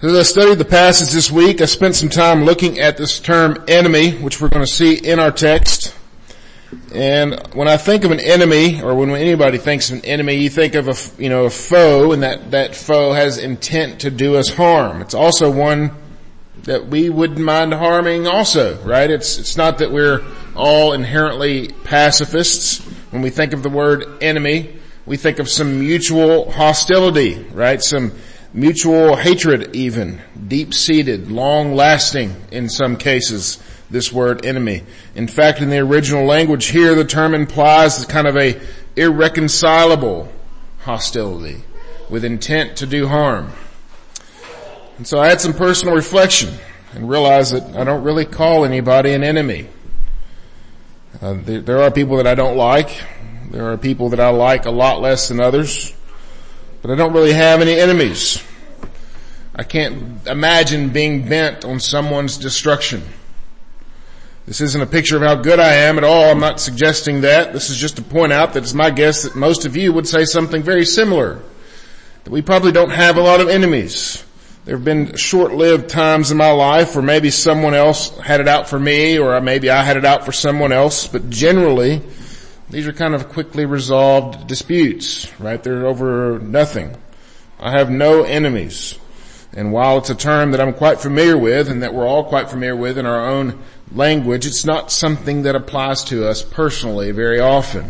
As I studied the passage this week, I spent some time looking at this term enemy, which we're going to see in our text. And when I think of an enemy, or when anybody thinks of an enemy, you think of a foe, and that foe has intent to do us harm. It's also one that we wouldn't mind harming also, right? It's not that we're all inherently pacifists. When we think of the word enemy, we think of some mutual hostility, right? Some mutual hatred even, deep-seated, long-lasting in some cases, this word enemy. In fact, in the original language here, the term implies kind of a irreconcilable hostility with intent to do harm. And so I had some personal reflection and realized that I don't really call anybody an enemy. There are people that I don't like. There are people that I like a lot less than others. But I don't really have any enemies. I can't imagine being bent on someone's destruction. This isn't a picture of how good I am at all. I'm not suggesting that. This is just to point out that it's my guess that most of you would say something very similar. That we probably don't have a lot of enemies. There have been short-lived times in my life where maybe someone else had it out for me, or maybe I had it out for someone else. But generally, these are kind of quickly resolved disputes, right? They're over nothing. I have no enemies. And while it's a term that I'm quite familiar with and that we're all quite familiar with in our own language, it's not something that applies to us personally very often.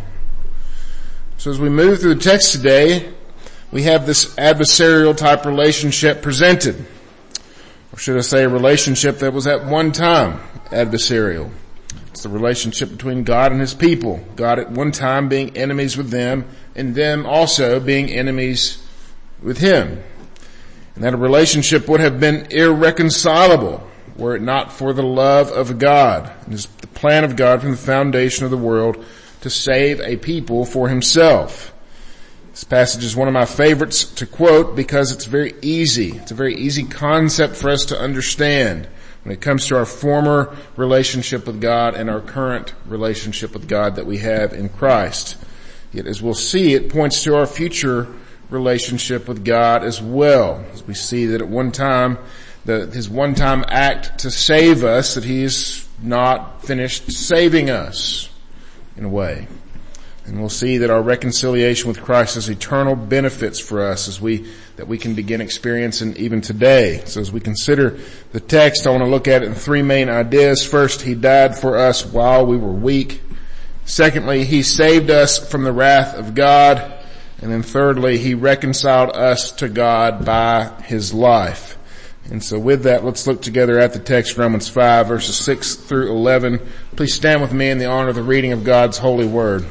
So as we move through the text today, we have this adversarial type relationship presented. Or should I say a relationship that was at one time adversarial. It's the relationship between God and His people. God at one time being enemies with them, and them also being enemies with Him. And that a relationship would have been irreconcilable were it not for the love of God. It is the plan of God from the foundation of the world to save a people for Himself. This passage is one of my favorites to quote because it's very easy. It's a very easy concept for us to understand when it comes to our former relationship with God and our current relationship with God that we have in Christ. Yet as we'll see, it points to our future relationship with God as well. As we see that at one time, His one-time act to save us, that He is not finished saving us in a way. And we'll see that our reconciliation with Christ has eternal benefits for us that we can begin experiencing even today. So as we consider the text, I want to look at it in three main ideas. First, He died for us while we were weak. Secondly, He saved us from the wrath of God. And then thirdly, He reconciled us to God by His life. And so with that, let's look together at the text, Romans 5, verses 6 through 11. Please stand with me in the honor of the reading of God's holy word.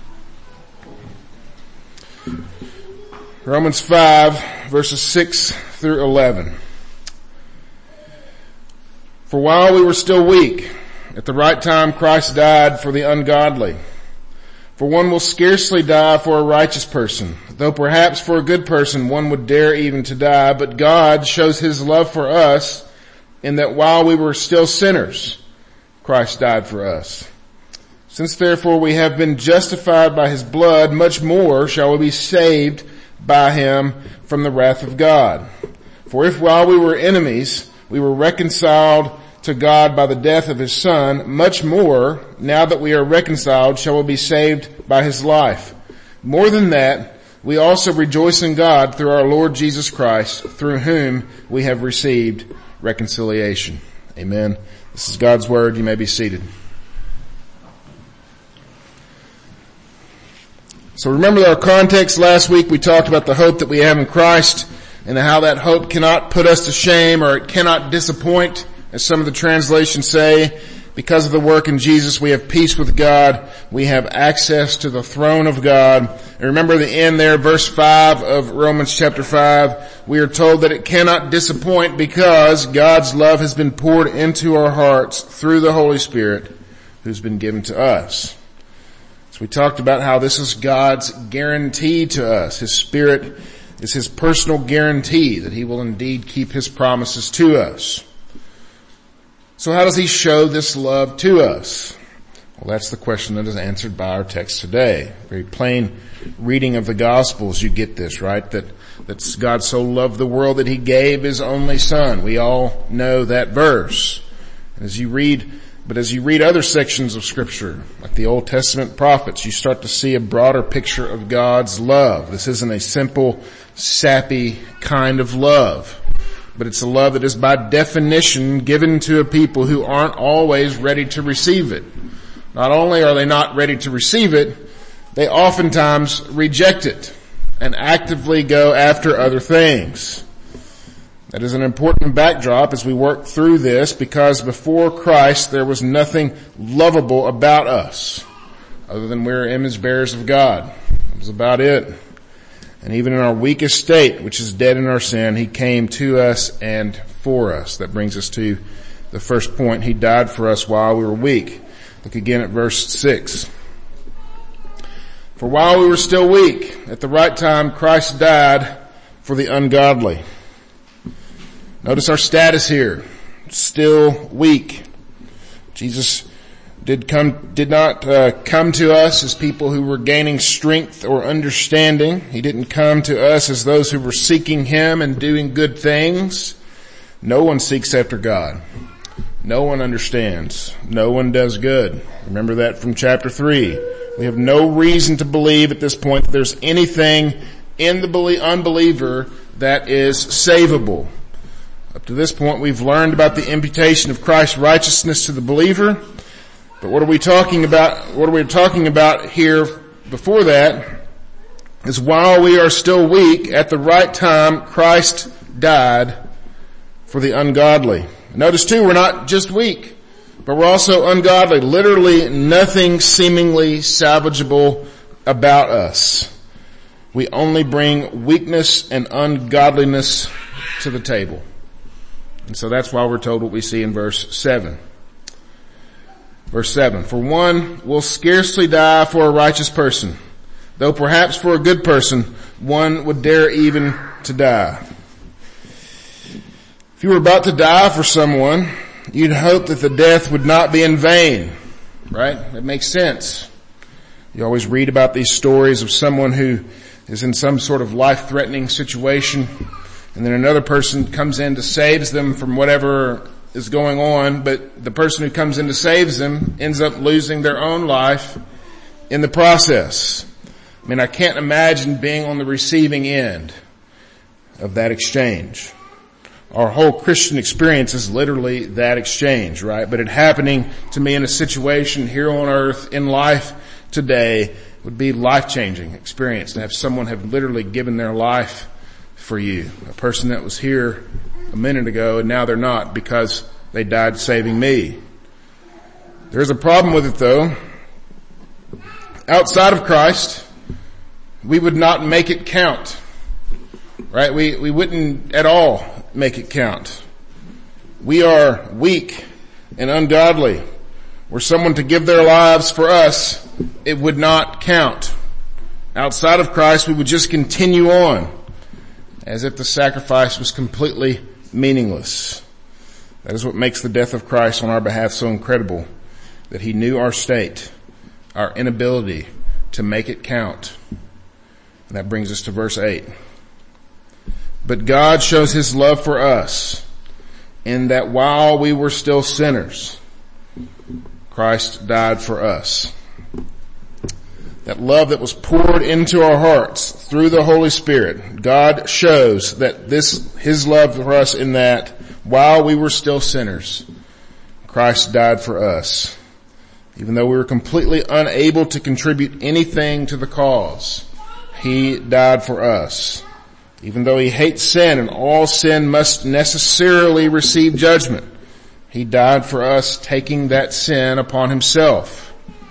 Romans 5, verses 6 through 11. For while we were still weak, at the right time Christ died for the ungodly. For one will scarcely die for a righteous person, though perhaps for a good person one would dare even to die. But God shows His love for us in that while we were still sinners, Christ died for us. Since therefore we have been justified by His blood, much more shall we be saved by Him from the wrath of God. For if while we were enemies, we were reconciled to God by the death of His Son, much more, now that we are reconciled, shall we be saved by His life. More than that, we also rejoice in God through our Lord Jesus Christ, through whom we have received reconciliation. Amen. This is God's word. You may be seated. So remember our context last week. We talked about the hope that we have in Christ and how that hope cannot put us to shame, or it cannot disappoint. As some of the translations say, because of the work in Jesus, we have peace with God. We have access to the throne of God. And remember the end there, verse 5 of Romans chapter 5. We are told that it cannot disappoint because God's love has been poured into our hearts through the Holy Spirit who's been given to us. So we talked about how this is God's guarantee to us. His Spirit is His personal guarantee that He will indeed keep His promises to us. So how does He show this love to us? Well, that's the question that is answered by our text today. Very plain reading of the Gospels, you get this, right? That That God so loved the world that he gave his only son. We all know that verse. As you read other sections of scripture, like the Old Testament prophets, you start to see a broader picture of God's love. This isn't a simple, sappy kind of love, but it's a love that is by definition given to a people who aren't always ready to receive it. Not only are they not ready to receive it, they oftentimes reject it and actively go after other things. That is an important backdrop as we work through this, because before Christ there was nothing lovable about us other than we're image bearers of God. That was about it. And even in our weakest state, which is dead in our sin, he came to us and for us. That brings us to the first point. He died for us while we were weak. Look again at verse 6. For while we were still weak, at the right time Christ died for the ungodly. Notice our status here. Still weak. Jesus did not come to us as people who were gaining strength or understanding. He didn't come to us as those who were seeking him and doing good things. No one seeks after God. No one understands. No one does good. Remember that from chapter 3. We have no reason to believe at this point that there's anything in the unbeliever that is savable. Up to this point, we've learned about the imputation of Christ's righteousness to the believer. But what are we talking about? What are we talking about here before that is while we are still weak, at the right time, Christ died for the ungodly. Notice too, we're not just weak, but we're also ungodly. Literally nothing seemingly salvageable about us. We only bring weakness and ungodliness to the table. And so that's why we're told what we see in verse 7. Verse 7, for one will scarcely die for a righteous person, though perhaps for a good person one would dare even to die. If you were about to die for someone, you'd hope that the death would not be in vain, right? That makes sense. You always read about these stories of someone who is in some sort of life-threatening situation, and then another person comes in to saves them from whatever is going on, but the person who comes in to saves them ends up losing their own life in the process. I mean, I can't imagine being on the receiving end of that exchange. Our whole Christian experience is literally that exchange, right? But it happening to me in a situation here on earth in life today would be life-changing experience to have someone have literally given their life for you. A person that was here a minute ago and now they're not because they died saving me. There's a problem with it though. Outside of Christ, we would not make it count. Right? We wouldn't at all make it count. We are weak and ungodly. Were someone to give their lives for us, it would not count. Outside of Christ, we would just continue on as if the sacrifice was completely meaningless. That is what makes the death of Christ on our behalf so incredible, that he knew our state, our inability to make it count. And that brings us to verse 8. But God shows his love for us in that while we were still sinners, Christ died for us. That love that was poured into our hearts through the Holy Spirit, God shows that his love for us in that while we were still sinners, Christ died for us. Even though we were completely unable to contribute anything to the cause, he died for us. Even though he hates sin and all sin must necessarily receive judgment, he died for us, taking that sin upon himself.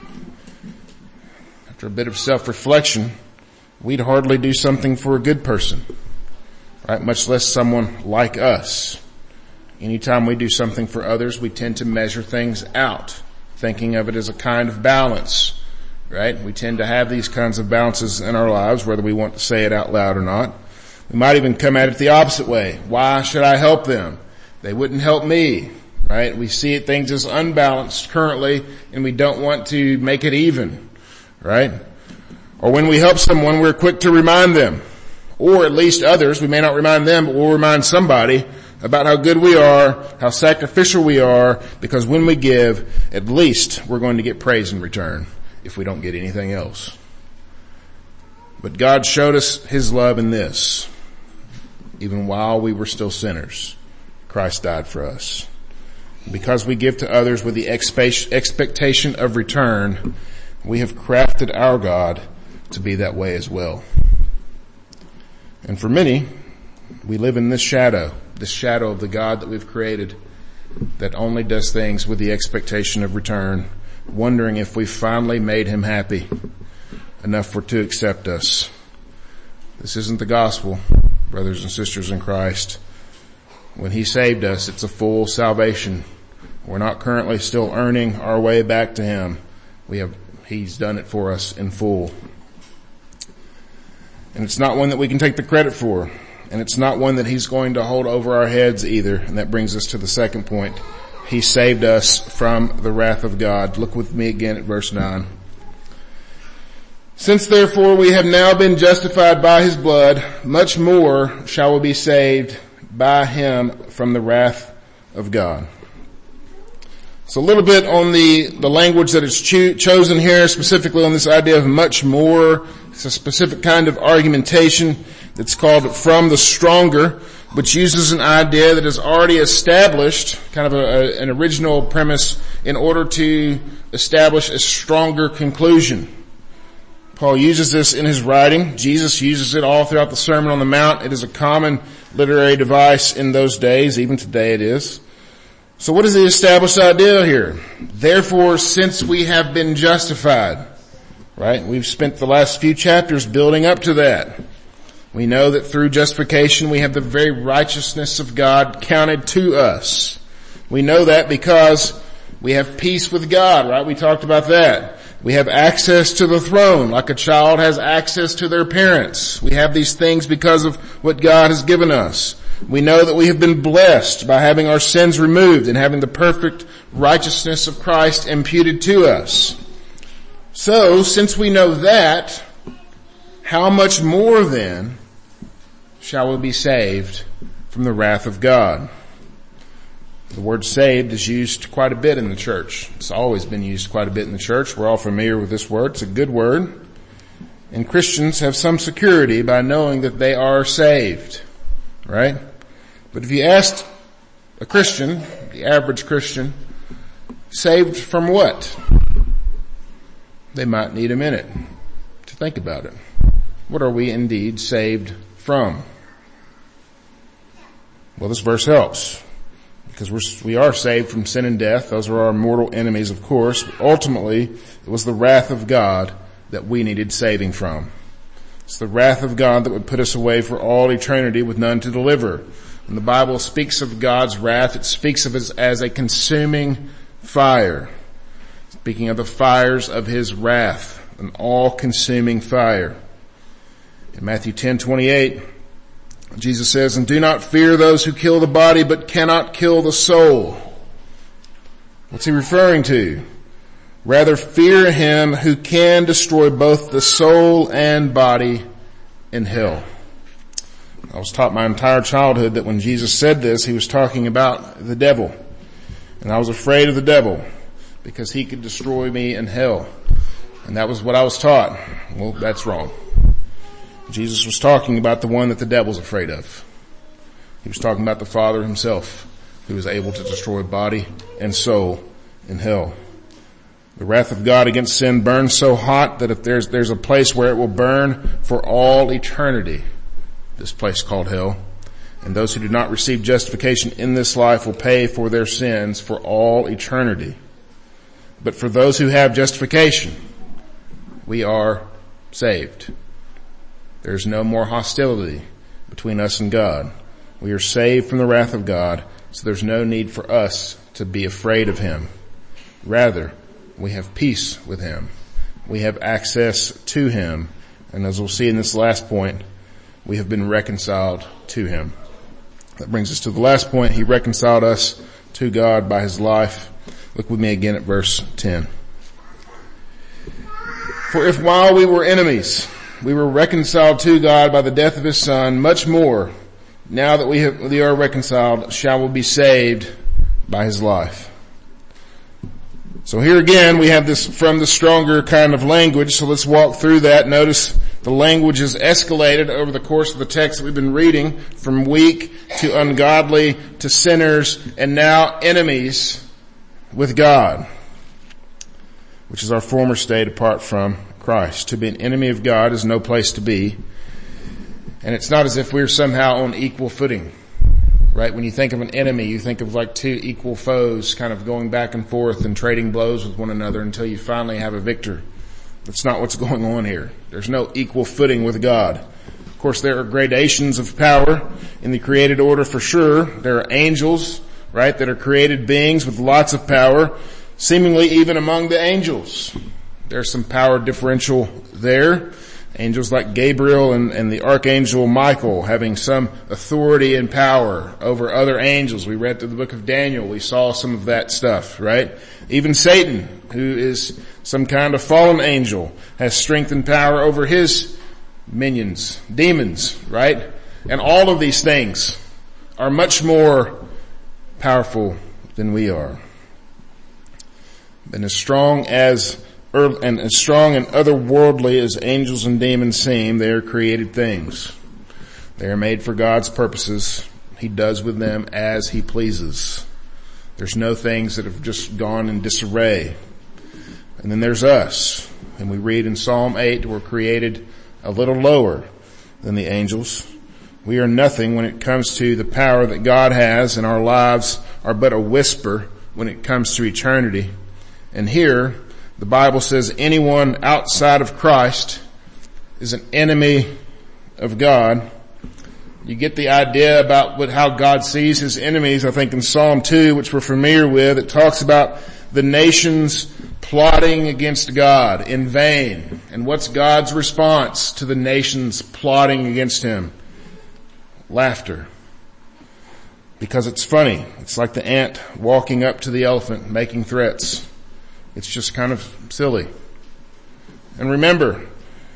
After a bit of self-reflection, we'd hardly do something for a good person, right? Much less someone like us. Anytime we do something for others, we tend to measure things out, thinking of it as a kind of balance, right? We tend to have these kinds of balances in our lives, whether we want to say it out loud or not. We might even come at it the opposite way. Why should I help them? They wouldn't help me, right? We see things as unbalanced currently, and we don't want to make it even, right? Or when we help someone, we're quick to remind them or at least others. We may not remind them, but we'll remind somebody about how good we are, how sacrificial we are, because when we give, at least we're going to get praise in return if we don't get anything else. But God showed us his love in this. Even while we were still sinners, Christ died for us. Because we give to others with the expectation of return, we have crafted our God to be that way as well. And for many, we live in this shadow of the God that we've created that only does things with the expectation of return, wondering if we finally made him happy enough to accept us. This isn't the gospel, brothers and sisters in Christ. When he saved us, it's a full salvation. We're not currently still earning our way back to him. He's done it for us in full. And it's not one that we can take the credit for. And it's not one that he's going to hold over our heads either. And that brings us to the second point. He saved us from the wrath of God. Look with me again at verse 9. Since therefore we have now been justified by his blood, much more shall we be saved by him from the wrath of God. So a little bit on the language that is chosen here, specifically on this idea of much more. It's a specific kind of argumentation that's called from the stronger, which uses an idea that is already established, kind of an original premise, in order to establish a stronger conclusion. Paul uses this in his writing. Jesus uses it all throughout the Sermon on the Mount. It is a common literary device in those days. Even today it is. So what is the established idea here? Therefore, since we have been justified, right? We've spent the last few chapters building up to that. We know that through justification we have the very righteousness of God counted to us. We know that because we have peace with God, right? We talked about that. We have access to the throne like a child has access to their parents. We have these things because of what God has given us. We know that we have been blessed by having our sins removed and having the perfect righteousness of Christ imputed to us. So, since we know that, how much more then shall we be saved from the wrath of God? The word saved is used quite a bit in the church. It's always been used quite a bit in the church. We're all familiar with this word. It's a good word. And Christians have some security by knowing that they are saved. Right? But if you asked a Christian, the average Christian, saved from what? They might need a minute to think about it. What are we indeed saved from? Well, this verse helps. Because we are saved from sin and death. Those are our mortal enemies, of course. But ultimately, it was the wrath of God that we needed saving from. It's the wrath of God that would put us away for all eternity with none to deliver. When the Bible speaks of God's wrath, it speaks of it as a consuming fire. Speaking of the fires of his wrath, an all-consuming fire. In Matthew 10:28, Jesus says, "And do not fear those who kill the body, but cannot kill the soul." What's he referring to? Rather fear him who can destroy both the soul and body in hell. I was taught my entire childhood that when Jesus said this, he was talking about the devil. And I was afraid of the devil because he could destroy me in hell. And that was what I was taught. Well, that's wrong. Jesus was talking about the one that the devil's afraid of. He was talking about the Father himself, who is able to destroy body and soul in hell. The wrath of God against sin burns so hot that if there's a place where it will burn for all eternity, this place called hell. And those who do not receive justification in this life will pay for their sins for all eternity. But for those who have justification, we are saved. There's no more hostility between us and God. We are saved from the wrath of God, so there's no need for us to be afraid of him. Rather, we have peace with him. We have access to him. And as we'll see in this last point, we have been reconciled to him. That brings us to the last point. He reconciled us to God by his life. Look with me again at verse 10. For if while we were enemies, we were reconciled to God by the death of his Son, much more, now that we are reconciled, shall we be saved by his life. So here again, we have this from the stronger kind of language, so let's walk through that. Notice the language is escalated over the course of the text that we've been reading, from weak to ungodly to sinners, and now enemies with God, which is our former state apart from Christ. To be an enemy of God is no place to be, and it's not as if we're somehow on equal footing. Right? When you think of an enemy, you think of like two equal foes kind of going back and forth and trading blows with one another until you finally have a victor. That's not what's going on here. There's no equal footing with God. Of course, there are gradations of power in the created order for sure. There are angels, right, that are created beings with lots of power, seemingly even among the angels. There's some power differential there. Angels like Gabriel and the archangel Michael having some authority and power over other angels. We read through the book of Daniel. We saw some of that stuff, right? Even Satan, who is some kind of fallen angel, has strength and power over his minions, demons, right? And all of these things are much more powerful than we are. And as strong and otherworldly as angels and demons seem, they are created things. They are made for God's purposes. He does with them as he pleases. There's no things that have just gone in disarray. And then there's us. And we read in Psalm 8, we're created a little lower than the angels. We are nothing when it comes to the power that God has, and our lives are but a whisper when it comes to eternity. And here, the Bible says anyone outside of Christ is an enemy of God. You get the idea about how God sees his enemies, I think in Psalm 2, which we're familiar with. It talks about the nations plotting against God in vain. And what's God's response to the nations plotting against him? Laughter. Because it's funny. It's like the ant walking up to the elephant making threats. It's just kind of silly. And remember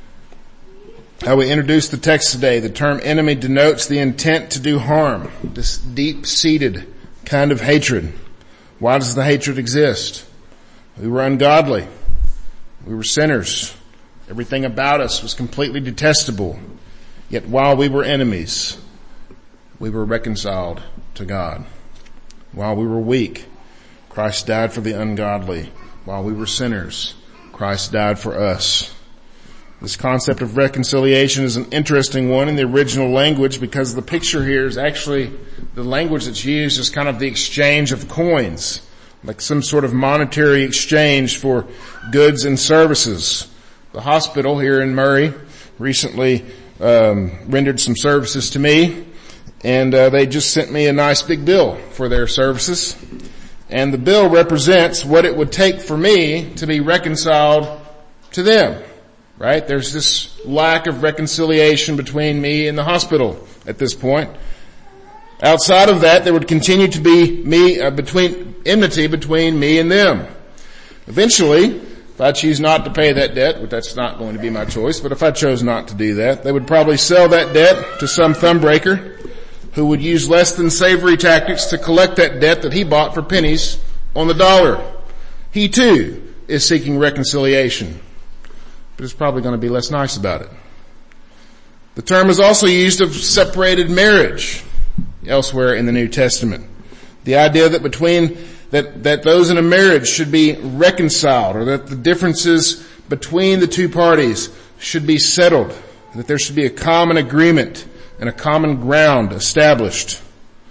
how we introduced the text today. The term enemy denotes the intent to do harm, this deep-seated kind of hatred. Why does the hatred exist? We were ungodly. We were sinners. Everything about us was completely detestable. Yet while we were enemies, we were reconciled to God. While we were weak, Christ died for the ungodly. While we were sinners, Christ died for us. This concept of reconciliation is an interesting one in the original language because the picture here is actually the language that's used as kind of the exchange of coins, like some sort of monetary exchange for goods and services. The hospital here in Murray recently rendered some services to me, and they just sent me a nice big bill for their services. And the bill represents what it would take for me to be reconciled to them, right? There's this lack of reconciliation between me and the hospital at this point. Outside of that, there would continue to be enmity between me and them. Eventually, if I choose not to pay that debt, which that's not going to be my choice, but if I chose not to do that, they would probably sell that debt to some thumbbreaker who would use less than savory tactics to collect that debt that he bought for pennies on the dollar. He too is seeking reconciliation, but is probably going to be less nice about it. The term is also used of separated marriage elsewhere in the New Testament. The idea that that those in a marriage should be reconciled, or that the differences between the two parties should be settled, that there should be a common agreement and a common ground established.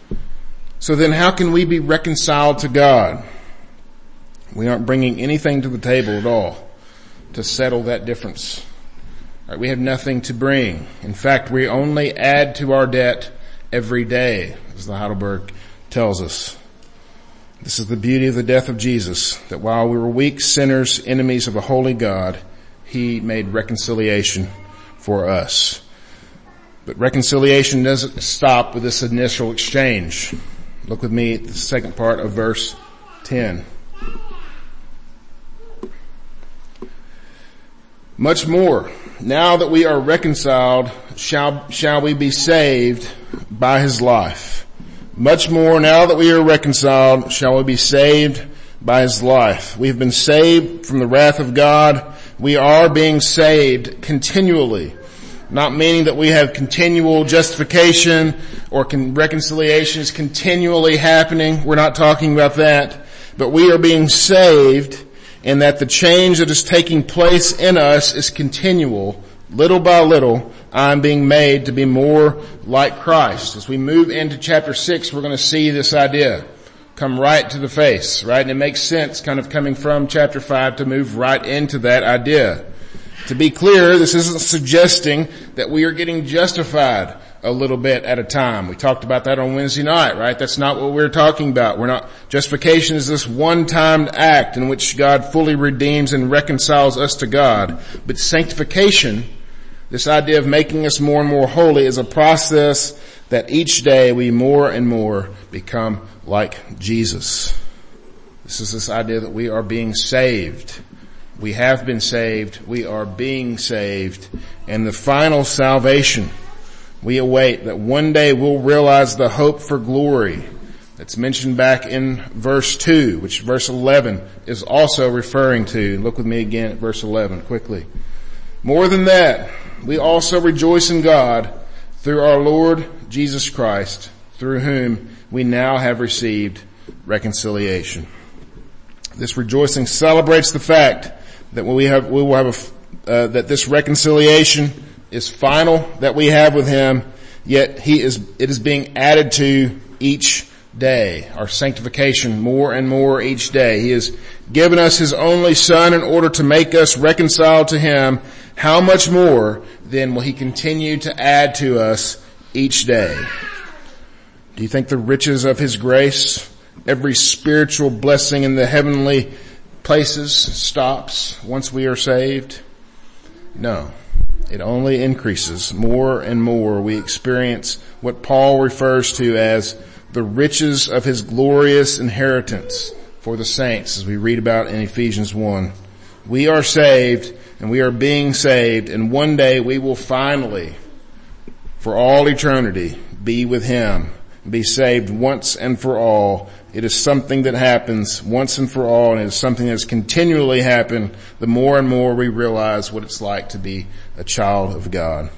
So then how can we be reconciled to God? We aren't bringing anything to the table at all to settle that difference. Right, we have nothing to bring. In fact, we only add to our debt every day, as the Heidelberg tells us. This is the beauty of the death of Jesus, that while we were weak sinners, enemies of a holy God, he made reconciliation for us. But reconciliation doesn't stop with this initial exchange. Look with me at the second part of verse 10. Much more, now that we are reconciled, shall we be saved by his life. Much more, now that we are reconciled, shall we be saved by his life. We have been saved from the wrath of God. We are being saved continually. Not meaning that we have continual justification or reconciliation is continually happening. We're not talking about that. But we are being saved, and that the change that is taking place in us is continual. Little by little, I'm being made to be more like Christ. As we move into chapter 6, we're going to see this idea come right to the face, right? And it makes sense kind of coming from chapter 5 to move right into that idea. To be clear, this isn't suggesting that we are getting justified a little bit at a time. We talked about that on Wednesday night, right? That's not what we're talking about. Justification is this one-time act in which God fully redeems and reconciles us to God. But sanctification, this idea of making us more and more holy, is a process that each day we more and more become like Jesus. This is this idea that we are being saved. We have been saved. We are being saved. And the final salvation we await, that one day we'll realize the hope for glory that's mentioned back in verse 2, which verse 11 is also referring to. Look with me again at verse 11 quickly. More than that, we also rejoice in God through our Lord Jesus Christ, through whom we now have received reconciliation. This rejoicing celebrates the fact that that this reconciliation is final that we have with him, yet it is being added to each day. Our sanctification more and more each day. He has given us his only Son in order to make us reconciled to him. How much more then will he continue to add to us each day? Do you think the riches of his grace, every spiritual blessing in the heavenly places, stops once we are saved? No. It only increases. More and more we experience what Paul refers to as the riches of his glorious inheritance for the saints, as we read about in Ephesians 1. We are saved, and we are being saved, and one day we will finally, for all eternity, be with him, be saved once and for all. It is something that happens once and for all, and it is something that has continually happened the more and more we realize what it's like to be a child of God.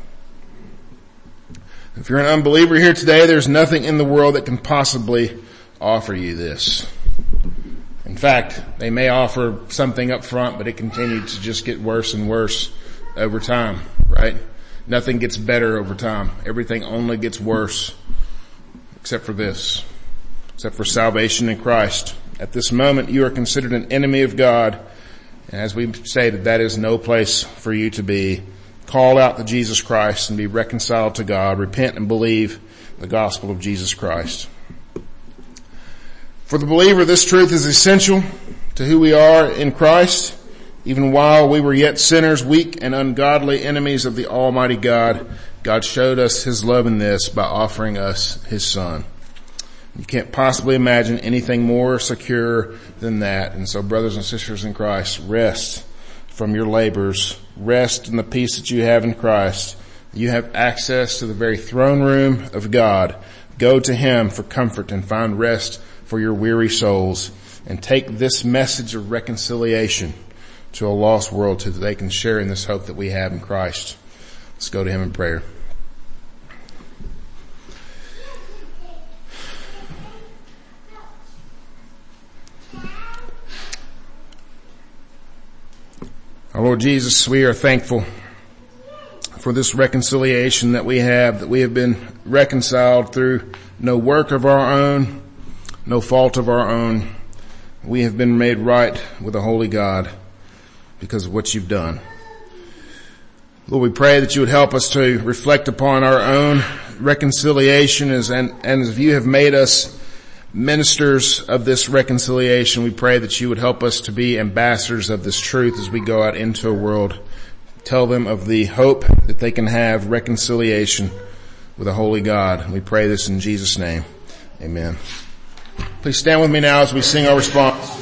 If you're an unbeliever here today, there's nothing in the world that can possibly offer you this. In fact, they may offer something up front, but it continues to just get worse and worse over time, right? Nothing gets better over time. Everything only gets worse, except for this. Except for salvation in Christ. At this moment, you are considered an enemy of God. And as we stated, that is no place for you to be. Call out to Jesus Christ and be reconciled to God. Repent and believe the gospel of Jesus Christ. For the believer, this truth is essential to who we are in Christ. Even while we were yet sinners, weak and ungodly enemies of the Almighty God, God showed us his love in this by offering us his Son. You can't possibly imagine anything more secure than that. And so, brothers and sisters in Christ, rest from your labors. Rest in the peace that you have in Christ. You have access to the very throne room of God. Go to him for comfort and find rest for your weary souls. And take this message of reconciliation to a lost world so that they can share in this hope that we have in Christ. Let's go to him in prayer. Our Lord Jesus, we are thankful for this reconciliation that we have been reconciled through no work of our own, no fault of our own. We have been made right with a holy God because of what you've done. Lord, we pray that you would help us to reflect upon our own reconciliation and as you have made us ministers of this reconciliation, we pray that you would help us to be ambassadors of this truth as we go out into a world. Tell them of the hope that they can have reconciliation with a holy God. We pray this in Jesus' name. Amen. Please stand with me now as we sing our response.